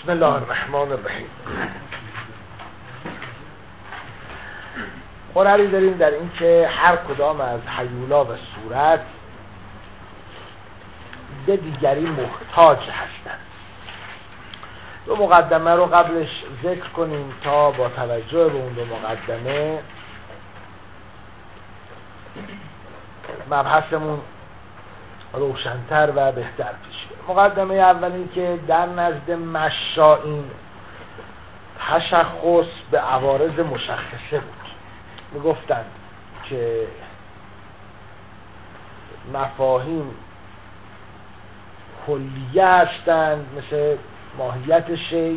بسم الله الرحمن الرحیم. قراری داریم در این که هر کدام از هیولا و صورت به دیگری محتاج هستند. دو مقدمه رو قبلش ذکر کنیم تا با توجه به اون دو مقدمه مبحثمون روشن‌تر و بهتر پیش بره. مقدمه اول این که در نزد مشائین تشخص به عوارض مشخصه بود. میگفتند که مفاهیم کلیه هستند مثل ماهیت شیء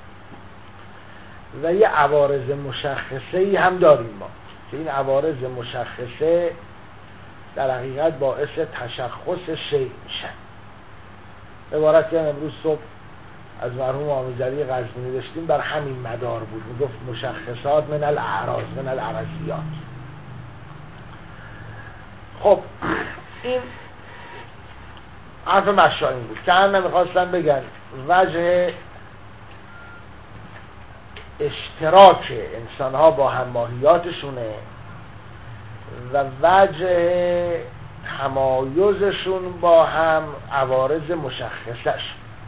و یه عوارض مشخصه‌ای هم داریم ما که این عوارض مشخصه در حقیقت باعث تشخص شیء میشن. عبارتی هم امروز صبح از مرحوم آمیزری غزنوی داشتیم بر همین مدار بود. میگفت مشخصات من الاعراض من العرضیات. خب این حرف مشائین بود که هم نمیخواستن بگن وجه اشتراک انسان ها با هم ماهیاتشونه و وجه تمایزشون با هم عوارض مشخصش.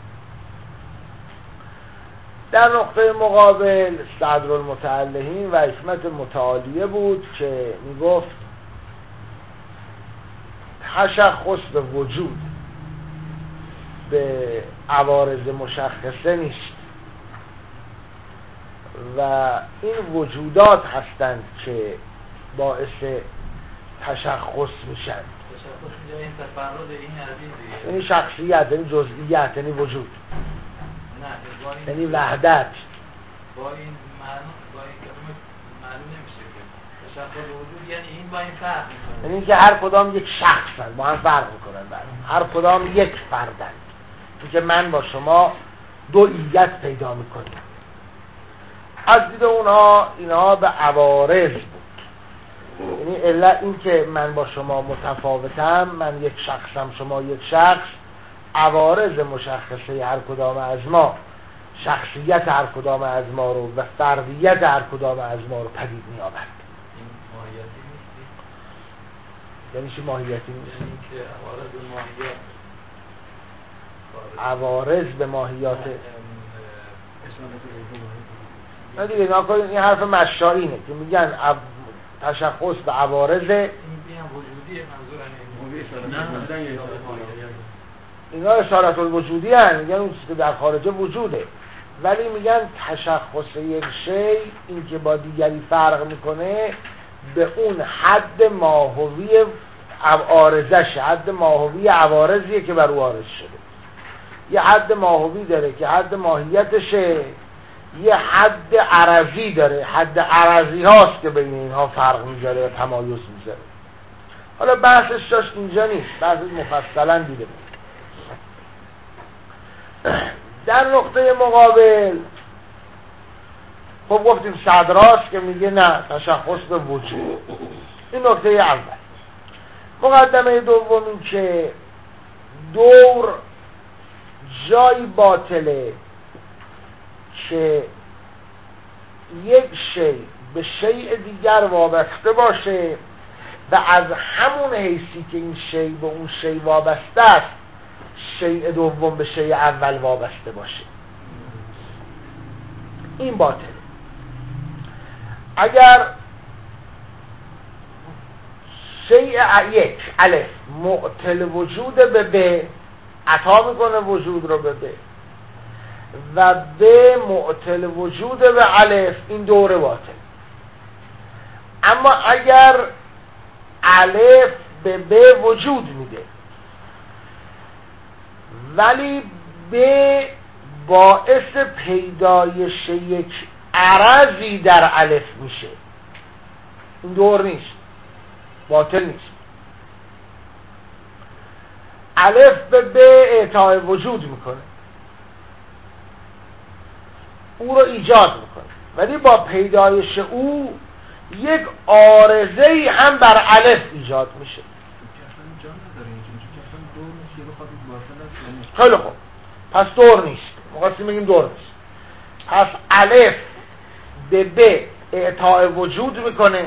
در نقطه مقابل صدرالمتعلهین و حکمت متعالیه بود که میگفت تشخص به وجود به عوارض مشخصه نیست و این وجودات هستند که باعث تشخص میشن. تشخص اینجا این تفرد این عزیز دیگه، یعنی شخصیت، یعنی جزئیت، یعنی وجود، نه یعنی وحدت. با این معلوم با این کلمه معلوم نمیشه که تشخص وجود یعنی این با این فرق میکنه. یعنی اینکه هر کدام یک شخصن، با هم فرق میکنن، هر کدام یک فردن. اینکه من با شما دو ایت پیدا میکنیم. از دید اینها به عوارض بود. یعنی علت این که من با شما متفاوتم، من یک شخصم شما یک شخص، عوارض مشخصه هر کدام از ما شخصیت هر کدام از ما رو و فردیت هر کدام از ما رو پدید می آورد. این ماهیتی نیست. یعنی چی ماهیتی نیست؟ یعنی که عوارض به ماهیات نه دیگه ناکنید. این حرف مشائینه که میگن تشخص به عوارض این وجودیه منظور اینا اشارت الوجودی هست. میگن اون چیزی که در خارج وجوده، ولی میگن تشخص یک شی این که با دیگری فرق میکنه به اون حد ماهوی عارضش، حد ماهوی عوارضیه که بر او عارض شده. یه حد ماهوی داره که حد ماهیتشه، یه حد عرضی داره، حد عرضی هاست که بین اینها فرق میذاره و تمایز میذاره. حالا بحثش داشت اینجا نیست، بحثش مفصلا دیده بود. در نقطه مقابل خب گفتیم صدراست که میگه نه تشخص به وجود. این نقطه اول. مقدمه دوم این که دور جای باطله که یک شی به شیء دیگر وابسته باشه و از همون حیثی که این شی به اون شی وابسته است شیء دوم به شیء اول وابسته باشه. این باطله. اگر شیء یک الف معطل وجود به ب، عطا میکنه وجود رو به ب، و ب معطل وجود به الف، این دوره باطل. اما اگر الف به ب وجود میده ولی ب باعث پیدایش یک عرضی در الف میشه، این دور نیست، باطل نیست. الف به ب اعطای وجود میکنه، او رو ایجاد میکنه، ولی با پیدایش او یک عارضه‌ای هم بر الف ایجاد میشه. خیلی خوب، پس دور نیست. می‌خواستیم بگیم دور میشه. پس الف به ب اعطاء وجود میکنه،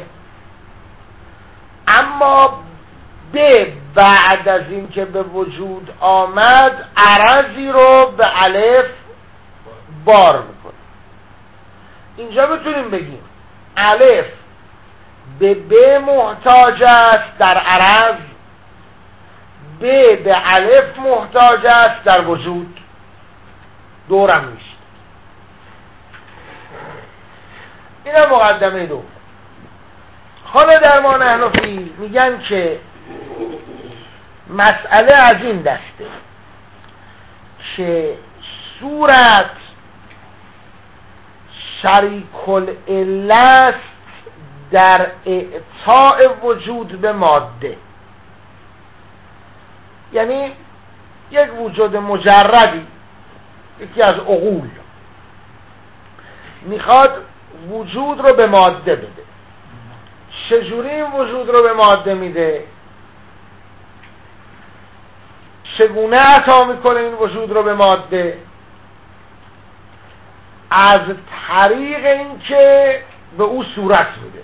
اما ب بعد از این که به وجود آمد عرضی رو به الف بار میکنه. اینجا بتونیم بگیم الف به ب محتاج است در عرض، ب به الف محتاج است در وجود. دورم میشه. این مقدمه دوم. حالا در ما نحن فی میگن که مسئله از این دسته که صورت شریک العله است در اعطاء وجود به ماده. یعنی یک وجود مجردی، یکی از عقول میخواد وجود رو به ماده بده. چجوری این وجود رو به ماده میده؟ چگونه عطا میکنه این وجود رو به ماده؟ از طریق این که به او صورت میده.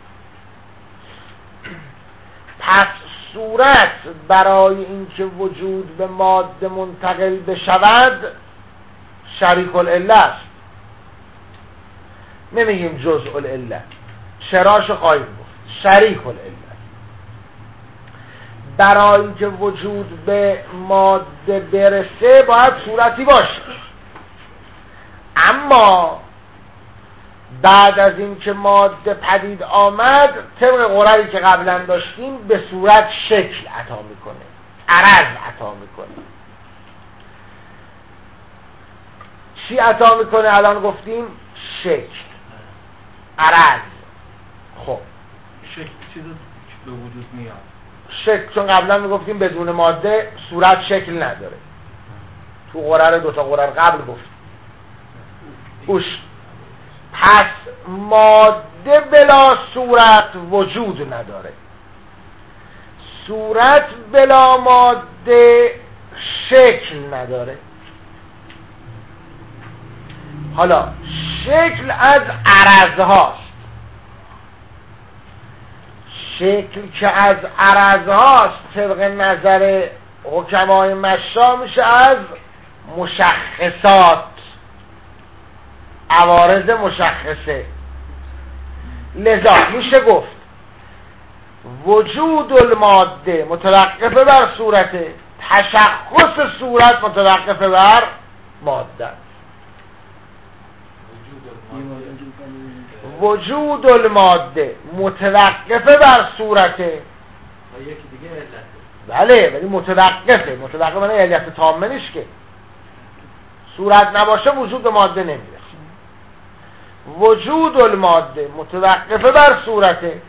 پس صورت برای اینکه وجود به ماده منتقل بشود شریک العله است. نمیگیم جزء العله، چراشو خواهیم گفت. شریک العله برای اینکه وجود به ماده برسه باید صورتی باشه. اما بعد از اینکه ماده پدید آمد طبق قراری که قبلا داشتیم به صورت شکل عطا میکنه، عرض عطا میکنه. چی عطا میکنه؟ الان گفتیم شکل، عرض. خب شکل چیز به وجود میاد. شکل چون قبلا میگفتیم بدون ماده صورت شکل نداره. تو قرار دوتا قرار قبل گفتیم. گوش. پس ماده بلا صورت وجود نداره. صورت بلا ماده شکل نداره. حالا شکل از عرض هاست. شکل که از عرض هاست طبق نظر حکمای مشا میشه از مشخصات، عوارض مشخصه. لذا میشه گفت وجود الماده متوقف بر صورته، تشخص صورت متوقف بر ماده. وجود الماده متوقف بر صورته. یکی دیگه علت. بله ولی متوقفه. متوقف معنی علت تامه نیست که. صورت نباشه وجود ماده نمیره. وجود الماده متوقف بر صورته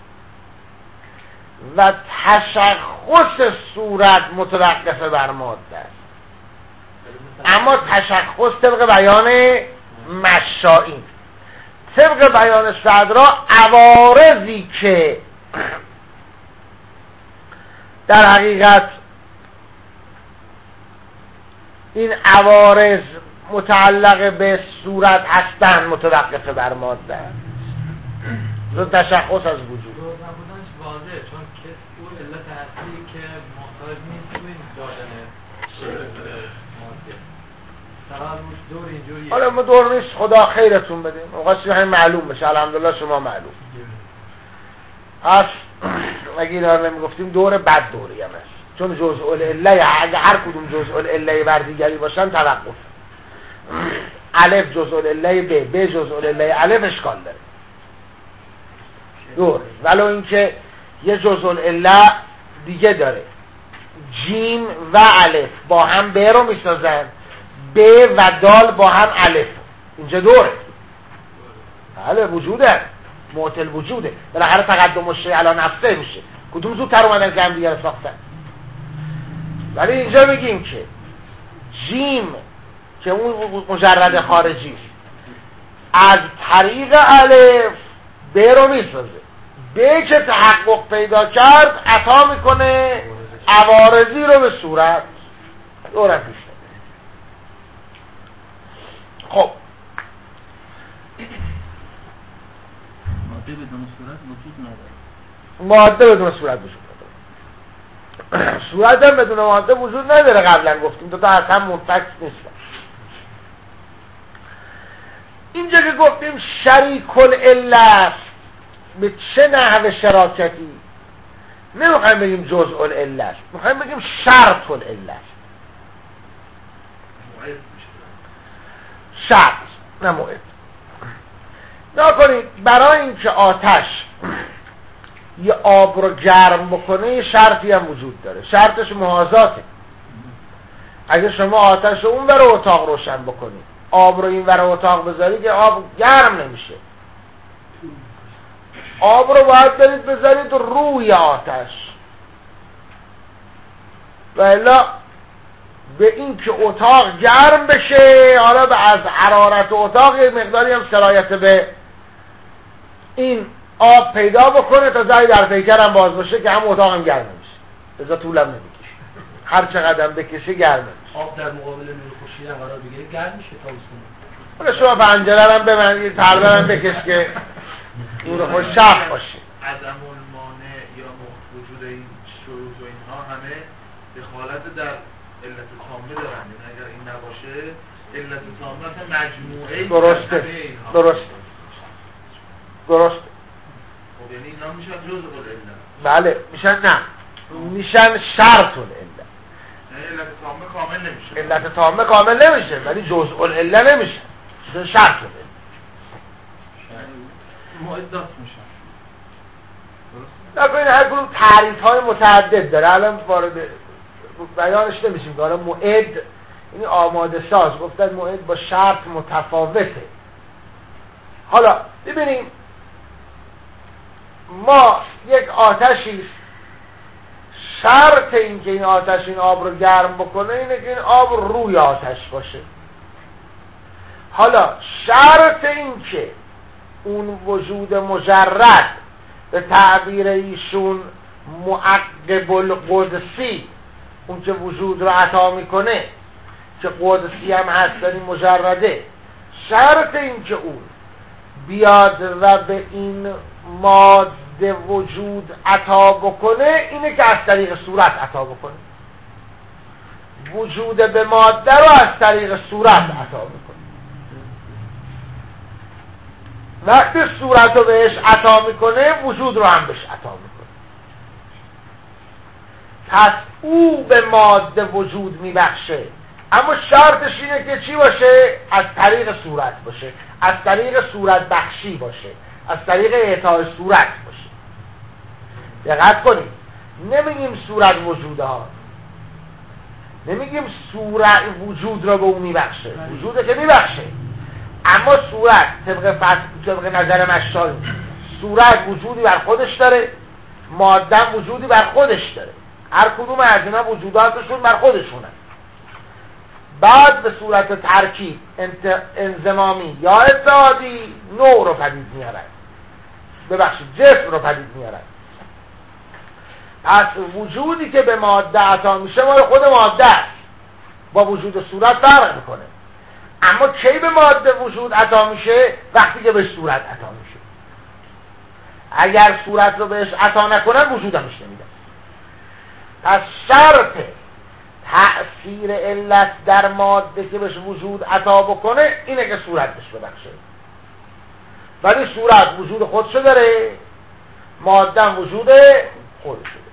و تشخص صورت متوقف بر ماده است. اما تشخص طبق بیان مشائی، طبق بیان صدرا عوارضی که در حقیقت این عوارض متعلق به صورت هستند متوقف بر ماده است. تشخص از وجود نبودنش واضحه، چون که اون علت اصلی که محتاج نیست تو این دادن ماده. دور اینجوریه. حالا ما دور نیست، خدا خیرتون بده. موقعی همین معلوم بشه. الحمدلله شما معلوم. پس اگه اینا رو نمیگفتیم دور بد دوری هم است. چون جزء العله اگه هر کدوم جزء العله بر دیگری باشن توقف. الف جزء العله ب جزء العله الف اشکال داره. دور. ولو اینکه یه جزء العله دیگه داره. جیم و الف با هم ب رو میسازن، ب و دال با هم الف. اینجا دوره. بله وجوده، معطل وجوده. بالاخره تقدم الشیء علی نفسه میشه. کدوم زودتر اومدن که هم دیگه رو ساختن. ولی اینجا بگیم که جیم که اون مجرد خارجی از طریق الف ب رو میسازه. ب که تحقق پیدا کرد عطا میکنه عوارضی رو به صورت. دورم پیش صورت وجود نداره. ماده بدون صورت وجود نداره. صورت هم بدون ماده وجود نداره. قبلا گفتیم دو تا از هم منفک نیستن. اینجا که گفتیم شریک العله به چه نحو شراکتی، نمیخوایم بگیم جزء العله، میخوایم بگیم شرط العله. شرط نه موعد. نکنید برای اینکه آتش یه آب رو گرم بکنه یه شرطی هم وجود داره. شرطش محاذاته. اگه شما آتش رو اون ور اتاق روشن بکنید، آب رو این ور اتاق بذارید که آب گرم نمیشه. آب رو باید برید بذارید روی آتش، و الا به این که اتاق گرم بشه، حالا به از حرارت اتاق یه مقداری هم سرایت به این آب پیدا بکنه تا زایی در پیکر هم باز باشه که هم اتاق هم گرم نمیشه. ازا طولم نمیکشه، هر چقدر هم بکشه گرم نمیشه. آب در مقابل نور خورشید هم قرار بگیره گرم میشه تابستون. حالا شما پنجره هم ببندید، پرده هم بکش که نور خوششخ باشه. عدم المانع یا وجود این شروط و اینها همه دخالت در علت تامه دارن. یعنی اگر این نباشه علت تامه اصلا مجموعه درسته. خب یعنی اینا میشن جزء العله. بله میشن، نه میشن شرط العله. علت تامه کامل نمیشه. علت تامه کامل نمیشه ولی جزء العله نمیشه. شرط العله. معدات میشن. نکنید هر کدوم تعریف های متعدد داره. الان وارد بیانش نمیشیم که حالا معد یعنی آماده ساز. گفتن معد با شرط متفاوته. حالا ببینیم ما یک آتشی، شرط این که این آتش این آب رو گرم بکنه اینه که این آب روی آتش باشه. حالا شرط این که اون وجود مجرد به تعبیر ایشون معقب القدسی، اون که وجود رو عطا میکنه که قدسی هم هست در این مجرده، شرط این که اون بیاد و به این ماده وجود عطا بکنه اینه که از طریق صورت عطا بکنه. وجود به ماده رو از طریق صورت عطا بکنه. وقتی صورت رو بهش عطا میکنه وجود رو هم بهش عطا میکنه. پس او به ماده وجود میبخشه، اما شرطش اینه که چی باشه؟ از طریق صورت باشه، از طریق صورت بخشی باشه، از طریق اعطای صورت باشه. دقت کنید، نمیگیم صورت وجوده ها، نمیگیم صورت وجود را به اون میبخشه. وجوده که میبخشه، اما صورت طبق نظر مشتاق صورت وجودی بر خودش داره، ماده وجودی بر خودش داره. هر کدوم از اینا وجوداتشون بر خودشونه. بعد به صورت ترکیب انضمامی یا اتحادی نوع رو پدید میارن، ببخشید جسم رو پدید میارن. پس وجودی که به ماده عطا میشه مال خود ماده است، با وجود صورت فرق میکنه. اما کی به ماده وجود عطا میشه؟ وقتی که به صورت عطا میشه. اگر صورت رو بهش عطا نکنن وجود همش نمیده. پس شرط تأثیر علت در ماده که بهش وجود عطا بکنه اینه که صورت بهش ببخشه. ولی صورت وجود خودشو داره، ماده وجود خودشو داره.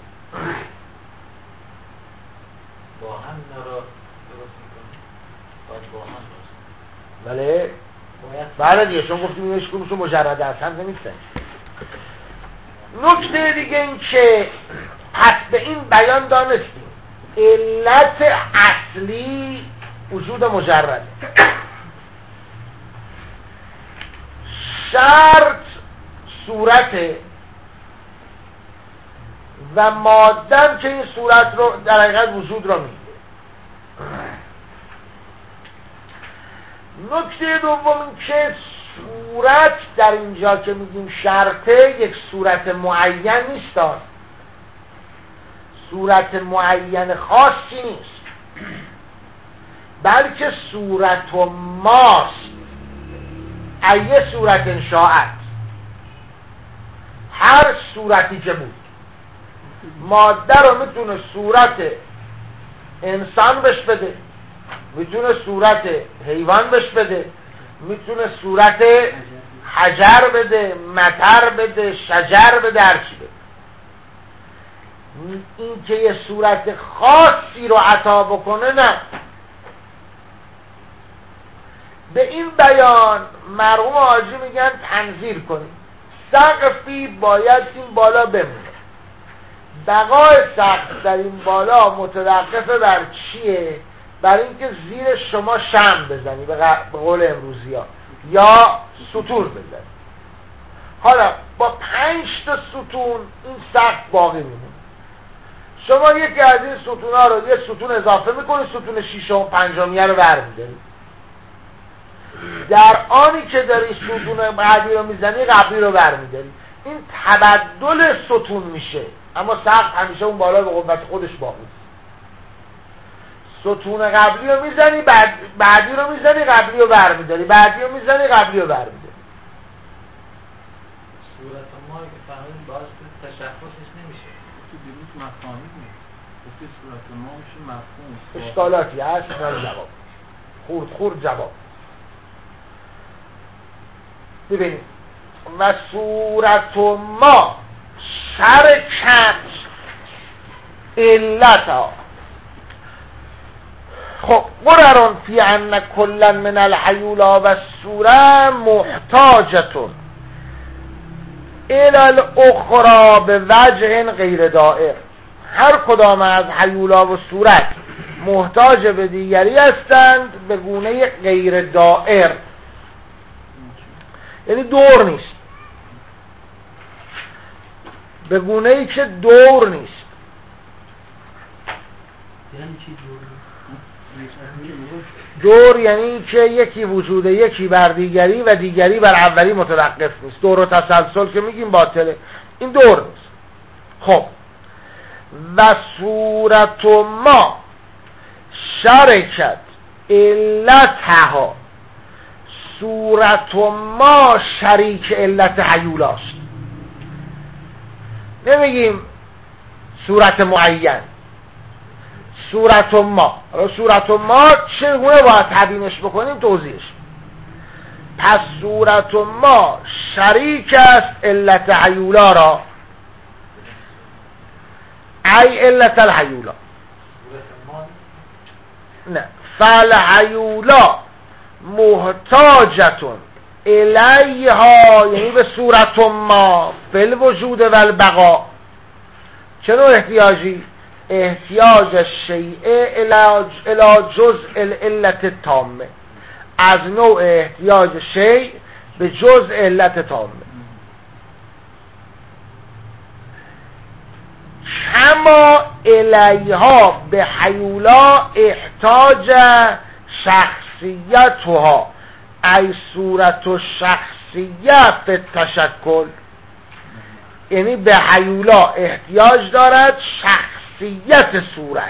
با هم نرا درست میکنه. باید با هم بله بله دیگه، چون گفتیم اینش کمشون مجرده از هم نمیستن. نکته دیگه این که پس به این بیان دانستیم علت اصلی وجود مجرده، شرط صورته و مادم که این صورت رو در حقیقت وجود رو میده. نکته دوم که صورت در اینجا که میگیم شرطه یک صورت معین نیست، صورت معین خاصی نیست، بلکه صورت و ماست. ایه صورت انشاءت، هر صورتی که بود. ماده رو میتونه صورت انسان بهش بده، میتونه صورت حیوان بهش بده، میتونه صورت حجر بده، مطر بده، شجر بده، هر چی بده. این که یه صورت خاصی رو عطا بکنه نه. به این بیان مرحوم حاجی میگن تنزیل کنیم سقفی باید این بالا بمونه. بقای سقف در این بالا متوقفه بر چیه؟ بر اینکه زیر شما شمع بزنی به قول امروزی ها، یا ستون بزنی. حالا با 5 تا ستون این سقف باقی میمونه. شما یکی از این ستون ها رو یه ستون اضافه میکنی، ستون 6 و 5 رو برمی‌داری. در آنی که داری ستون بعدی رو میزنی قبلی رو برمی‌داری. این تبدل ستون میشه، اما سقف همیشه اون بالا به قوت خودش باقی است. ستون قبلی رو میزنی، بعدی رو میزنی، قبلی رو برمی‌داری، بعدی رو میزنی، قبلی رو برمی‌داری. صورت ما که فهمید باعث تشخصش نمیشه. تو دیروز مفاهیم نیست. گفتی صورت ما میشه مفهوم. اشکالاتی هست اینا جواب. خورد جواب. ببینید و صورت ما شرکت علتا. خب قررون فی ان کلا من الحیولا و الصوره محتاجتون الى الاخرى به وجه غیر دائر. هر کدام از حیولا و صورت محتاج به دیگری هستند به گونه غیر دائر، یعنی دور نیست، به گونه ای که دور نیست. یعنی چی دور نیست؟ دور یعنی که یکی وجود یکی بر دیگری و دیگری بر اولی متوقف نیست. دور و تسلسل که میگیم باطله، این دور نیست. خب و صورت ما شرکت علتها، صورت ما شریک علت حیولاست. نمیگیم صورت معین، صورت ما. صورت ما چگونه باید تبیینش بکنیم؟ توضیحش. پس صورت ما شریک است علت حیولا را، ای علت الحیولا. نه، فالحیولا محتاجتون الیها، یعنی به صورت ما فل وجود و البقا. چه نوع احتیاجی؟ احتیاج شیء الى جزء العلت تامه، از نوع احتیاج شیء به جزء علت تامه. کما الیها به حیولا احتاج شخصیتها، ای صورت و شخصیت به تشکل، یعنی به حیولا احتیاج دارد شخصیت صورت.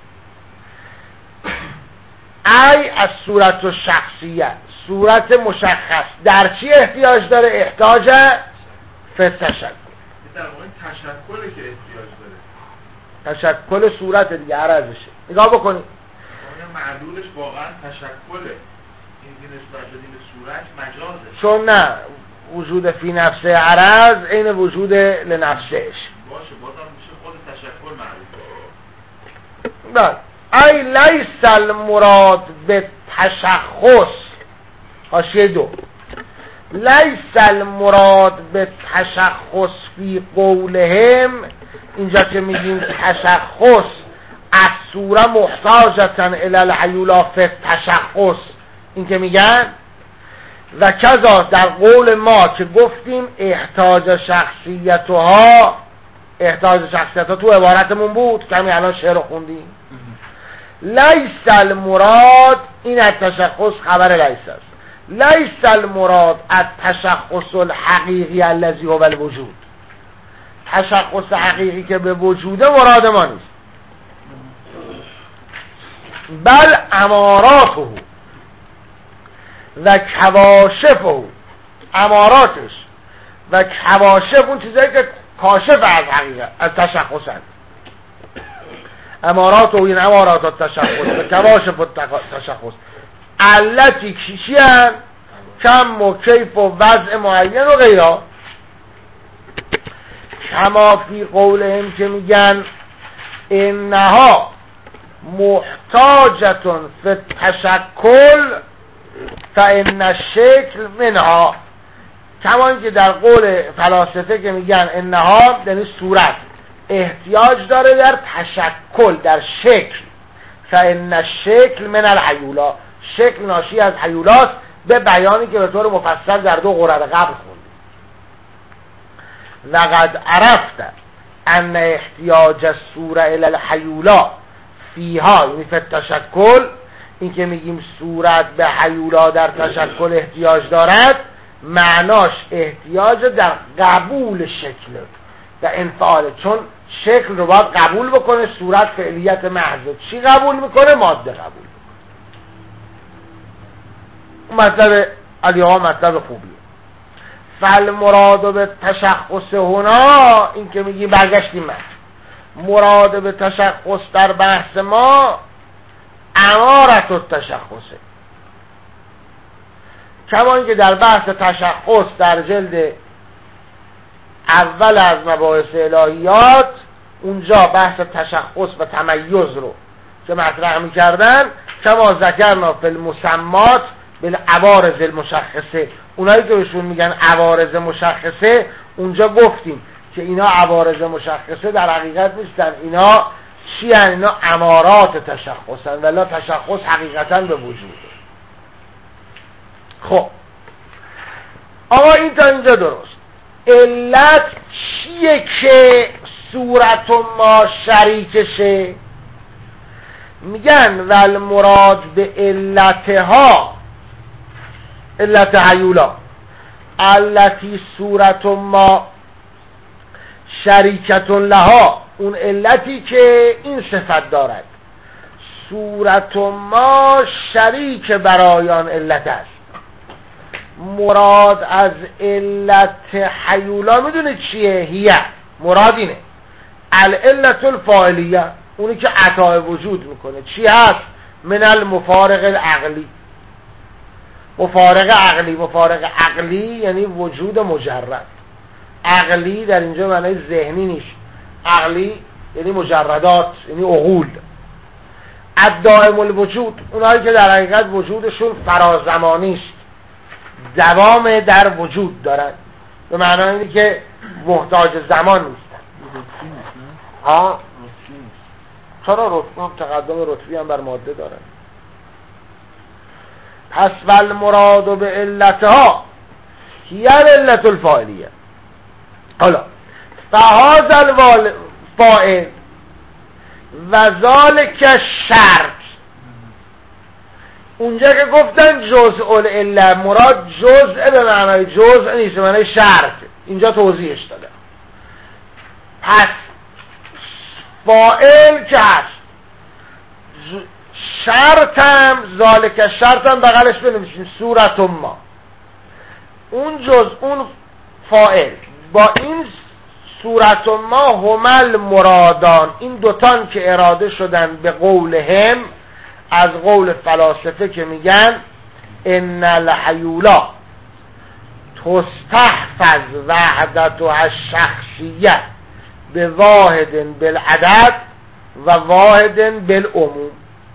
ای از صورت و شخصیت، صورت مشخص در چی احتیاج داره؟ احتاج به تشکل. در واقع تشکلی که احتیاج داره، تشکل صورت دیگه عرضشه. نگاه بکنید معلولش واقعا تشکله، این نسبت به دین صورت مجازه، چون نه وجود فی نفسه عرض این وجود لنفسهش باشه، بازم میشه خود تشکل معلول. بله. ای لیس المراد به تشخص، حاشیه 2، لیس المراد به تشخص فی قولهم، اینجا که میگیم تشخص از صوره محتاجتن الی الحیولا فی تشخص، این که میگن و کذا در قول ما که گفتیم احتاج شخصیتها، احتاج شخصیتها تو عبارتمون بود کمی الان شعر رو خوندیم. لیس المراد، این از تشخص خبر لیس است، لیس المراد از تشخص الحقیقی الذی هو الوجود، تشخص حقیقی که به وجوده مراد ما نیست، بل اماراته و کواشفه، اماراتش و کواشف اون چیزایی که کاشف از حقیقت از تشخصن. امارات و این امارات تشخص و کواشف تشخص علتی کیشیان کم و کیف و وضع معین و غیره. کما فی قولهم که میگن انها محتاجتون فی تشکل فان الشکل منها. کما اینکه در قول فلاسفه که میگن انها یعنی صورت احتیاج داره در تشکل در شکل، فان الشکل من الحیولا، شکل ناشی از حیولاست، به بیانی که به طور مفصل در 2 قرآن قبل خوندیم. لقد عرفت ان احتیاج الصوره الى الحیولا فیها یعنی فی التشکل، این که میگیم صورت به حیولا در تشکل احتیاج دارد معناش احتیاج در قبول شکل و انفعال، چون شکل رو باید قبول بکنه، صورت فعلیت محض چی قبول میکنه؟ ماده قبول میکنه. مطلب علیها مطلب خوبیه. فالمراد به تشخص هنا، این که میگیم برگشتیم مراد به تشخص در بحث ما امارت التشخصه، کما اینکه در بحث تشخص در جلد اول از مباحث الهیات اونجا بحث تشخص و تمیز رو که مطرح می‌کردن، کما ذکرنا فی المسمات بالعوارض المشخصه، اونایی که بهشون میگن عوارض مشخصه اونجا گفتیم که اینا عوارض مشخصه در حقیقت نیستن، اینا چی هن؟ اینا امارات تشخصن، ولی تشخص حقیقتا به وجوده. خب آقا این تا اینجا درست. علت چیه که صورت ما شریکشه؟ میگن ول مراد به علتها علت حیولا علتی صورت ما شریکتون لها، اون علتی که این صفت دارد، صورت ما شریک برایان علت است. مراد از علت حیولا میدونه چیه؟ هیه، مراد اینه العلت الفاعلیه، اونی که عطا وجود میکنه. چی هست؟ من المفارق العقلی. مفارق عقلی، مفارق عقلی یعنی وجود مجرد. عقلی در اینجا معنی ذهنی نیست، عقلی یعنی مجردات، یعنی عقول. الدائم الوجود، اونایی که در حقیقت وجودشون فرازمانی است، دوام در وجود دارن، به معنی اینه که محتاج زمان نیستن. ها؟ چرا رتبه هم تقدم رتبی هم بر ماده دارن. پس والمراد به علتها هی علت الفاعلیه. حالا فهذا الفاعل و ذالک شرط، اونجا که گفتن جزء العله، مراد جزء به معنای جزء نیست، به معنای شرط، اینجا توضیحش داده. پس فاعل که هست، شرطم ذالک شرطم بغلش بنویسیم صورت ما، اون جزء اون فاعل با این صورت ما همل مرادان، این دوتان که اراده شدن به قولهم، از قول فلاسفه که میگن ان الحیولا تستحفظ وحدتها الشخصیه به واحد بالعدد و واحد بالعموم.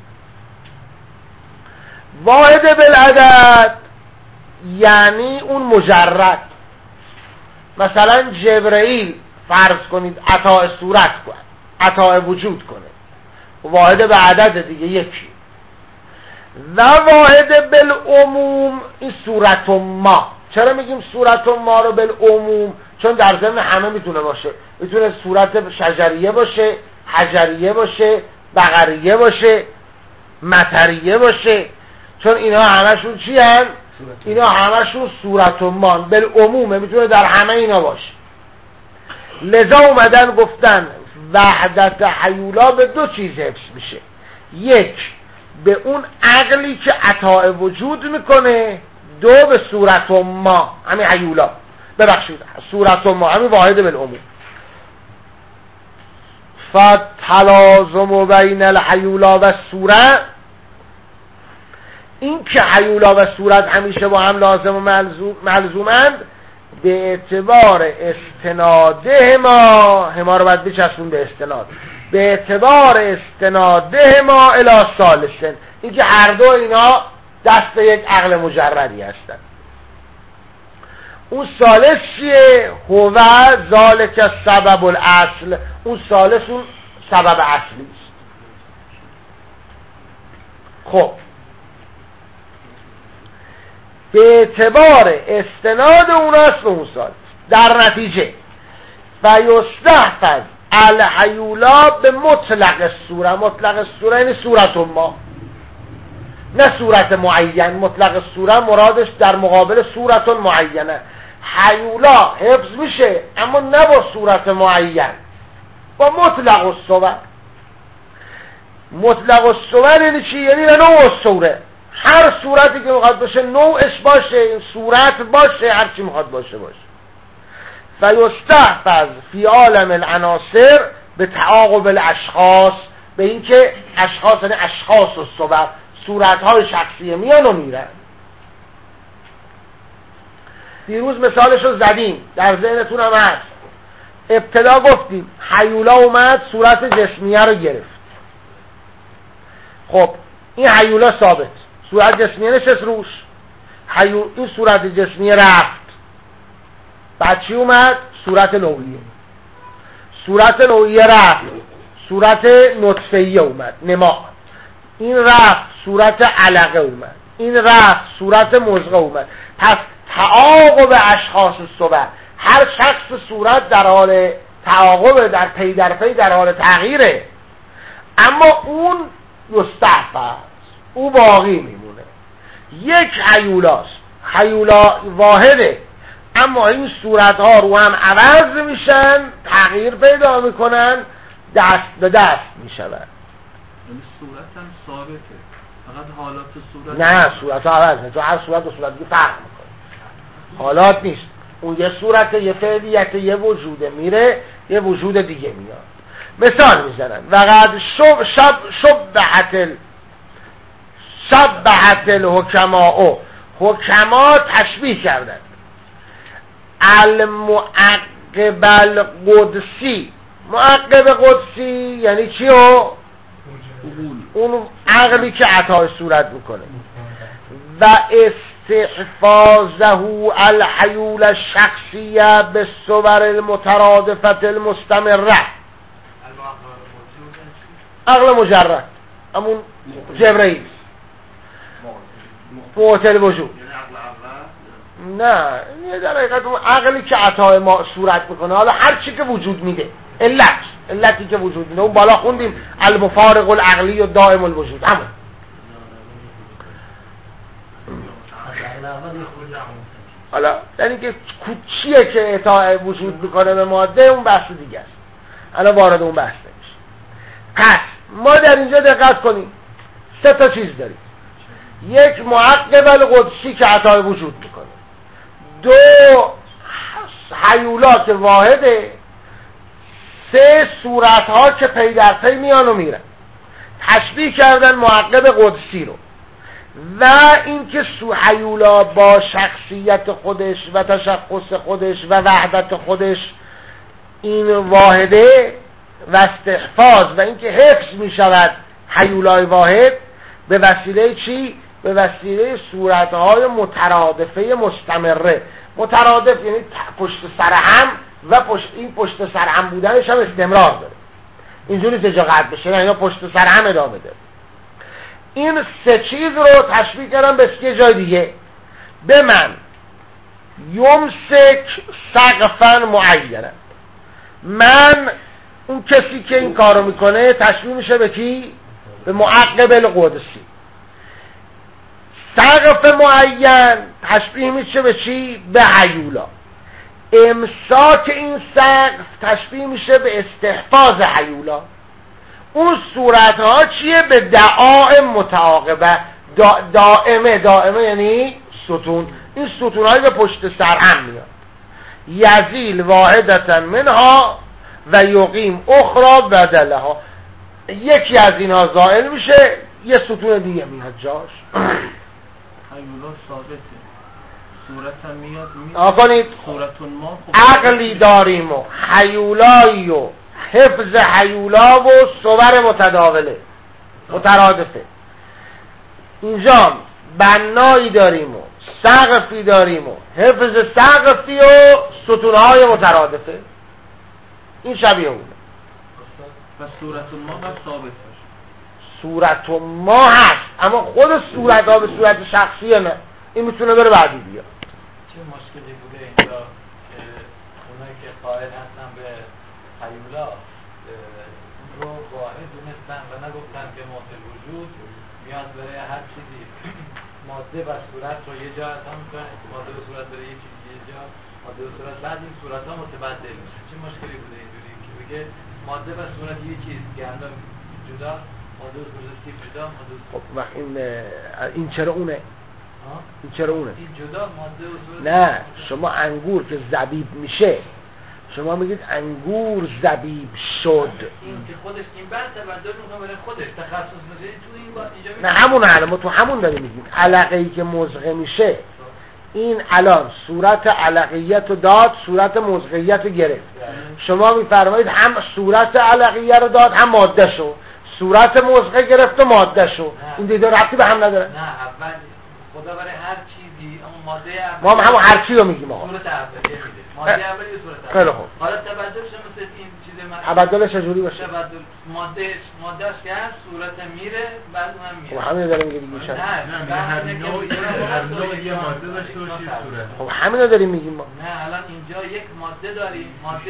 واحد بالعدد یعنی اون مجرد، مثلا جبرئیل فرض کنید عطا صورت کنه، عطا وجود کنه، واحد به عدد دیگه یکی. و واحد بالعموم این صورت ما. چرا میگیم صورت ما رو بالعموم؟ چون در ضمن همه میتونه باشه، میتونه صورت شجریه باشه، حجریه باشه، بقریه باشه، مطریه باشه، چون اینا همشون چی هن؟ اینا همشون صورت ما بالعمومه، میتونه در همه اینا باشه. لذا اومدن گفتن وحدت حیولا به دو چیز حفظ میشه، یک به اون عقلی که عطا وجود میکنه، دو به صورت ما همین حیولا. ببخشید صورت ما همین واحد بالعموم. فتلازم بین الحیولا و صورت، این که حیولا و صورت همیشه با هم لازم و ملزومند به اعتبار استناده ما رو باید بچسبون به استناد، به اعتبار استناده ما الی ثالثن، این که هر دو اینا دست یک عقل مجردی هستن. اون ثالث چیه؟ هو ذالک سبب الاصل، اون ثالث اون سبب اصلی است. خب به اعتبار استناد اوناست به اون ثالث. در نتیجه فیستحفظ الحیولا به مطلق الصوره، مطلق الصوره یعنی صورت ما، نه صورت معین. مطلق الصوره مرادش در مقابل صورت معینه. حیولا حفظ میشه اما نه با صورت معین، با مطلق الصور. مطلق الصور یعنی چی؟ یعنی نوع الصوره، هر صورتی که میخواد باشه نوعش باشه، این صورت باشه، هر چی میخواد باشه باشه. فیستحفظ فی عالم العناصر به تعاقب الاشخاص، به اینکه اشخاص یعنی اشخاص الصور، صورت‌های شخصی میان و میرن. دیروز مثالش رو زدیم، در ذهنتون هم هست. ابتدا گفتیم حیولا اومد صورت جسمیه رو گرفت. خب این حیولا ثابت، صورت جسمیه نشست روش، این صورت جسمیه رفت. بعد چی اومد؟ صورت نوعیه. صورت نوعیه رفت، صورت نطفه‌ای اومد، نما. این رفت، صورت علقه اومد. این رفت، صورت مضغه اومد. پس تعاقب اشخاص الصور، هر شخص صورت در حال تعاقب، در پی در پی در حال تغییره، اما اون یستحفظ، او باقی میمونه. یک حیولاست، حیولا واحده، اما این صورت ها رو هم عوض میشن، تغییر پیدا میکنن، دست به دست میشن. یعنی صورت هم ثابته، فقط حالات صورت نه، صورت ها عوض میشه، تو هر صورت و صورت دیگه فرق میکنه. حالات نیست، اون یه صورت، یه فعلیت، یه وجوده، میره یه وجود دیگه میاد. مثال میزنن وقد شبهت الحکماء، حکما تشبیه کردن المعقب القدسی. معقب قدسی یعنی چی؟ اون عقلی که عطای صورت میکنه. و استحفاظه الحیول الشخصیه به صور المترادفت المستمره. عقل مجرد همون جبرئیل معطل وجود، نه یه در حقیقت اون عقلی که عطای ما صورت میکنه، حالا هر چی که وجود میده، علتی که وجود میده، اون بالا خوندیم المفارق العقلی و دائم الوجود، همون حالا یعنی که چیه که عطای وجود میکنه به ماده، اون بحث دیگه است، الان وارد اون بحث نمیشه. پس ما در اینجا دقت کنیم، سه تا چیز داریم. یک معقب القدسی که عطای وجود میکنه، دو حیولات واحده، سه صورت ها که پی در پی میان و میرن. تشبیه کردن معقب قدسی رو و اینکه حیولا با شخصیت خودش و تشخص خودش و وحدت خودش این واحده و استحفاظ و اینکه حفظ میشود حیولای واحد به وسیله چی؟ به وسیله صورتهای مترادفه مستمره. مترادف یعنی پشت سر هم و این پشت سر هم بودنش هم استمرار داره، اینجوری که جا قطع بشه، نه اینا پشت سر هم ادامه داره. این سه چیز رو تشبیه کردم به یه جای دیگه. به من یمسک سقفا معینه، من اون کسی که این کارو میکنه تشبیه میشه به کی؟ به معقب القدسی. سقف معین تشبیه میشه به چی؟ به حیولا. امساک این سقف تشبیه میشه به استحفاظ حیولا. اون صورت ها چیه؟ به دعائم متعاقبه. دائمه یعنی ستون، این ستون های به پشت سر هم میاد. یزیل واحدتا منها و یقیم اخرى بدلها. یکی از اینها زائل میشه، یه ستون دیگه میاد جاش. حیولا ثابته، صورت هم میاد آکنید صورتون ما عقلی داریم و حیولایی و حفظ حیولا و صور متداوله مترادفه. اینجا بنایی داریم و سقفی داریم و حفظ سقفی و ستونهای مترادفه. این شبیه اونه. و صورتون ما باید ثابت باشه. صورت ما هست، اما خود صورت ها به صورت شخصیه نه. این میتونه بره بعدی بیاد. چه مشکلی بوده اینجا که اونایی که قائل هستن به حیولا رو واحد دونستن و نگفتن که معطل وجود میاد برای هر چیزی ماده و صورت رو یه جا هم میکنن، ماده و صورت برای یه چیزی یه جا، ماده و صورت بعد این صورت ها متبدل میشه. چه مشکلی بوده اینجوری که بگه ماده و صورت یه چیز گندم جدا، ماده و صورت سیب جدا، ماده و صورت. خب این چرا اونه؟ این چرا اونه؟ این جدا ماده و صورت. نه، شما انگور که زبیب میشه شما میگید انگور زبیب شد. این که خودش این بعد تبدل میکنه برای خودش تخصص میشه تو این با اینجا. نه همونه، الان ما تو همون داریم میگیم علقه‌ای که مزغه میشه. این الان صورت علقیت رو داد، صورت مزغیت رو گرفت. شما میفرمایید هم صورت علقیه رو داد هم ماده شو، صورت مزغه گرفت و ماده شو. این دیگه ربطی به هم نداره. نه اول خدا برای هر چیزی اون ماده اول ما هم هر چی رو میگیم آقا. صورت اولیه میده. ماده اولیه صورت اولیه. خیلی خوب. حالا تبدلش مثل این چیز تبدلش چجوری باشه؟ تبدل مادهش که هست صورت میره بعد اونم میره. خب همین داریم میگیم میشه. نه هر نوع یه ماده داشته باشه صورت. خب همین رو داریم میگیم ما. نه الان اینجا یک ماده داریم، ماده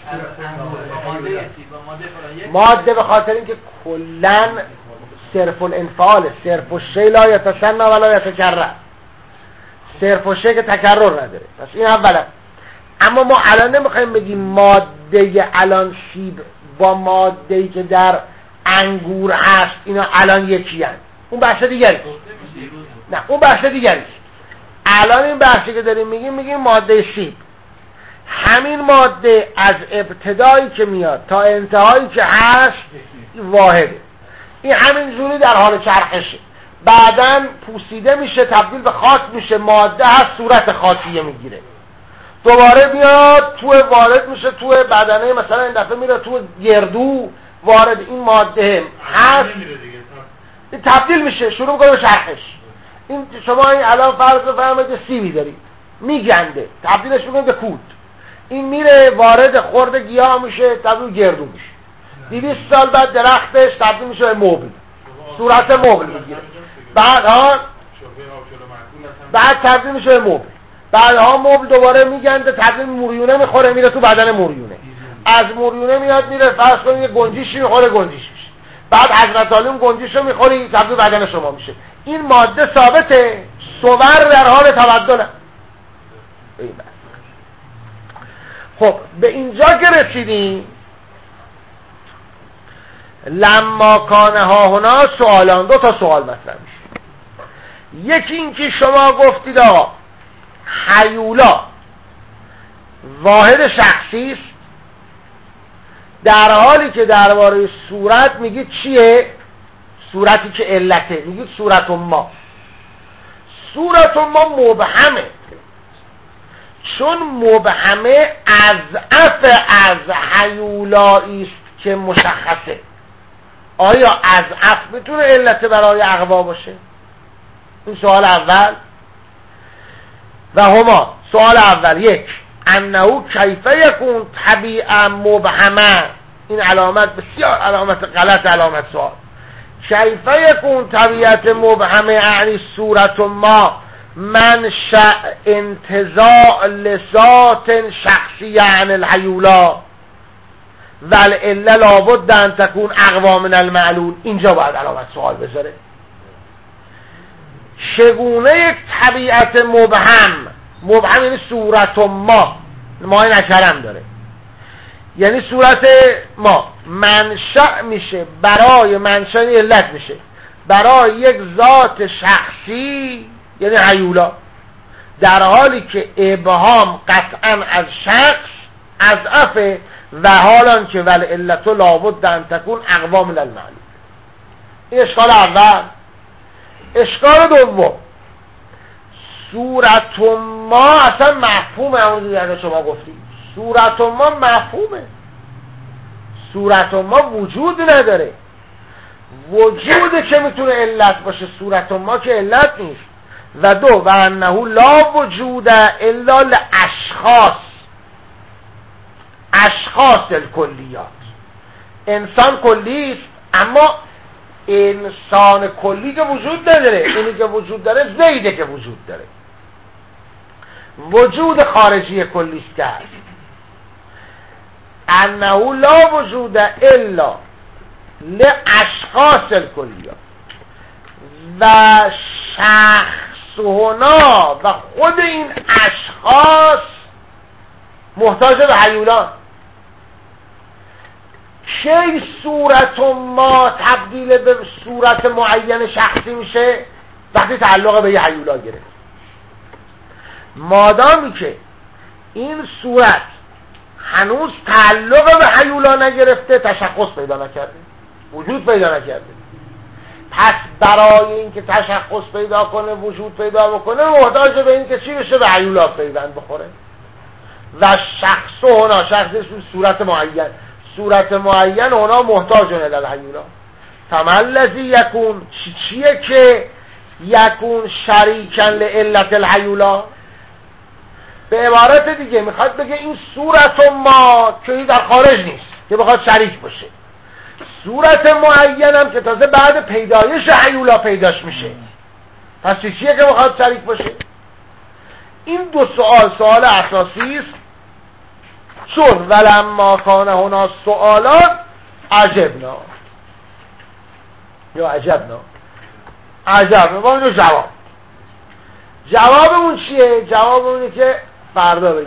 ماده چی با ماده فلان ماده به خاطر اینکه کلاً صرف الانفعال، صرف الشی لا یتسنى ولا یتکرر. صرف الشی که تکرر نداره. پس این اولا. اما ما الان نمیخوایم بگیم ماده الان سیب با ماده‌ای که در انگور هست اینا الان یکی هست. اون بحث دیگری. نه اون بحث دیگری. الان این بحثی که داریم میگیم ماده سیب. همین ماده از ابتدایی که میاد تا انتهایی که هست واحده. این همین جوری در حال چرخشه. بعداً پوسیده میشه، تبدیل به خاک میشه، ماده هست صورت خاکیه میگیره. دوباره میاد تو وارد میشه تو بدنه، مثلا این دفعه میره تو گردو وارد این ماده هست، این تبدیل میشه، شروع میکنه به چرخش. این شما این الان فرض بفرمایید سیبی دارید میگنده، تبدیلش میکنه به کود، این میره وارد خرد گیاه میشه، تبدیل گردو میشه. 200 سال بعد درختش تبدیل میشه به مبل، صورت مبل میگیره. بعد تبدیل میشه به مبل. بعدها مبل دوباره میگنده، تبدیل موریونه میخوره، میره تو بدن موریونه. از موریونه میاد میره فرض کنید یه گنجیشی میخوره، گنجیش میشه. بعد حضرت علی گنجیشو میخوری، تبدیل بدن شما میشه. این ماده ثابته، صور در حال تبدله. خب به اینجا که رسیدیم، لما کان ها هنا سوالان، 2 تا سوال مطرح میشه. یکی این که شما گفتید آقا حیولا واحد شخصی است، در حالی که درباره صورت میگید چیه؟ صورتی که علته، میگید صورت ما. صورت ما مبهمه، چون مبهمه از حیولایی است که مشخصه. آیا اضعف میتونه علت برای اقوا باشه؟ این سوال اول. و هما سوال اول، 1 انه کیفه یکون طبیعه مبهمه. این علامت بسیار علامت غلط، علامت سوال. کیفه یکون طبیعت مبهمه یعنی صورت ما منشأ انتزاع لذات شخصیه عن الحیولا والعله لابد ان تكون اقوا من المعلول. اینجا باید علامت سوال بذاره. چگونه یک طبیعت مبهم یعنی صورت ما نکرم داره، یعنی صورت ما منشأ میشه برای منشأ علت میشه برای یک ذات شخصی یعنی حیولا. در حالی که ابهام قطعا از شخص اضعفه و حالان که ول علت لابد ان تکون اقوا من المعلوم. این اشکال اول. اشکال دوم، صورت ما اصلا مفهومه. همون دیگه شما گفتید صورت ما مفهومه، صورت ما وجود نداره. وجود که میتونه علت باشه، صورت ما که علت نیست. و دو، و انه لا وجود الا لاشخاص، اشخاص الکلیات. انسان کلی است، اما انسان کلی که وجود نداره. اینی که وجود داره زیده که وجود داره. وجود خارجی کلی است که هست. انه لا وجود الا لاشخاص الکلیات و شخص هنا و خود این اشخاص محتاج به هیولان. کی صورت ما تبدیل به صورت معین شخصی میشه؟ وقتی تعلق به یه هیولا گرفت. مادامی که این صورت هنوز تعلق به هیولا نگرفته، تشخص پیدا نکرده، وجود پیدا نکرده. پس برای اینکه تشخص پیدا کنه، وجود پیدا بکنه، محتاج به این که چی بشه؟ به هیولا پیوند بخوره. و شخص هنا، شخص صورت معین، صورت معین هنا محتاج الی الهیولا. فمن الذی یکون، چیه که یکون شریکن لعلت الهیولا؟ به عبارت دیگه میخواد بگه این صورت ما که در خارج نیست که بخواد شریک باشه، صورت معین هم که تازه بعد پیدایش هیولا پیداش میشه، پس چیه که بخواد شریک باشه؟ این دو سوال اساسی است. چون ولما کان هنا سوالات عجبنا یا عجبنا، عجب با اینو جواب اون چیه؟ جواب اونی که فردا بگیم.